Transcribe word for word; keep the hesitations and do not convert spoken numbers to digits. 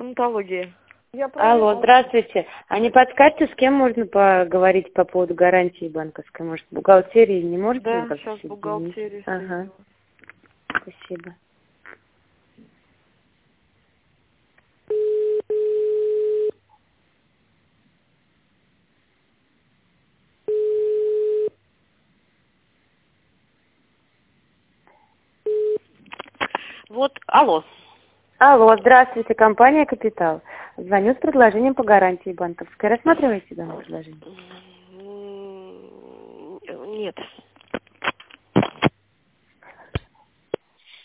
стоматологии. Я Алло, здравствуйте. А не подскажете, с кем можно поговорить по поводу гарантии банковской? Может, бухгалтерии не можете? Да, как-то сейчас соединить? бухгалтерия. Ага. Спасибо. Вот, алло. Алло, здравствуйте, компания «Капитал». Звоню с предложением по гарантии банковской. Рассматриваете данное предложение? М, Нет.